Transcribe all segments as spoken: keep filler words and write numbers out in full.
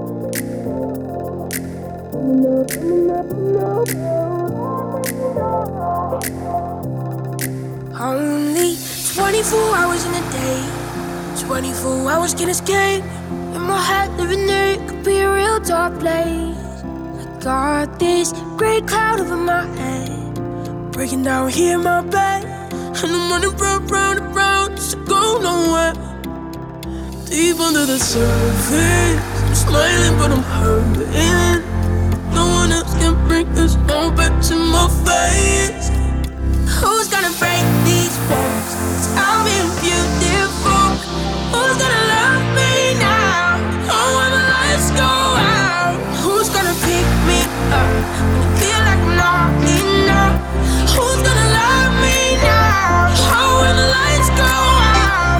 Only twenty-four hours in a day, twenty-four hours can escape. In my head, living there, it could be a real dark place. I got this gray cloud over my head, breaking down here in my bed, and I'm running round, round and round, just to go nowhere. Deep under the surface, I'm smiling but I'm hurting. No one else can bring this all back to my face. Who's gonna break these walls? 'Cause I'm being beautiful. Who's gonna love me now? Oh, when the lights go out. Who's gonna pick me up when I feel like I'm not enough? Who's gonna love me now? Oh, when the lights go out.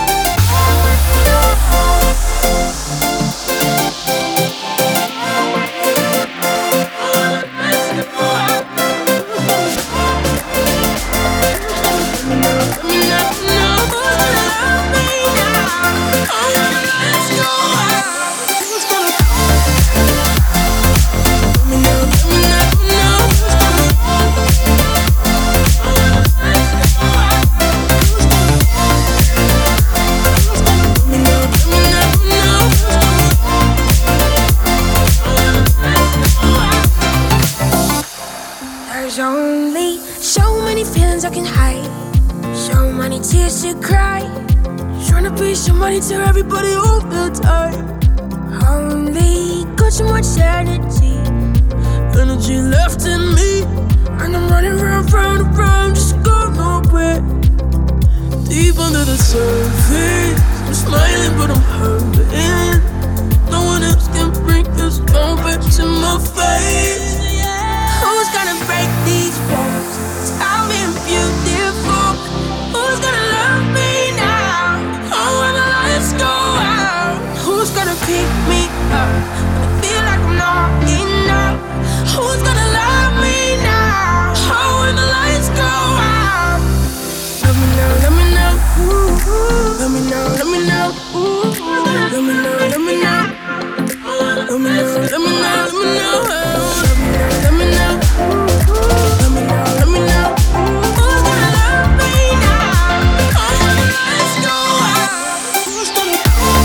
There's only so many feelings I can hide, so many tears to cry, trying to be somebody to everybody all the time. Only got so much energy, energy left in me, and I'm running round, round, round, just to go nowhere. Deep under the surface, I'm smiling but I'm hurting. No one else can bring this all back to my face. Who's gonna break these walls? 'Cause I'm being beautiful. Who's gonna love me now? Oh, when the lights go out. Who's gonna pick me up when I feel like I'm not enough? Who's gonna love me now? Oh, when the lights go out. Let me know, let me know. Ooh, ooh. Let me know, let me know. Ooh, let me know, let me know. Let me know, let me know, let me know. Let me know, let me know. Let me know, let me know. Who's gonna love me now? Oh, when the lights go out. Who's gonna?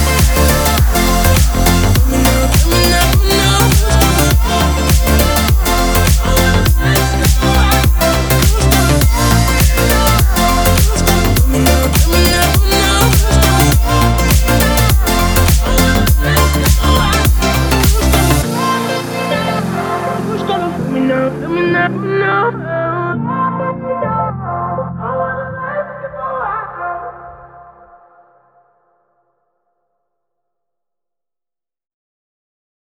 Let me know, let me know, let me know. Let me know, let me know, let me know. Who's gonna? Let me know, let me know, let me know.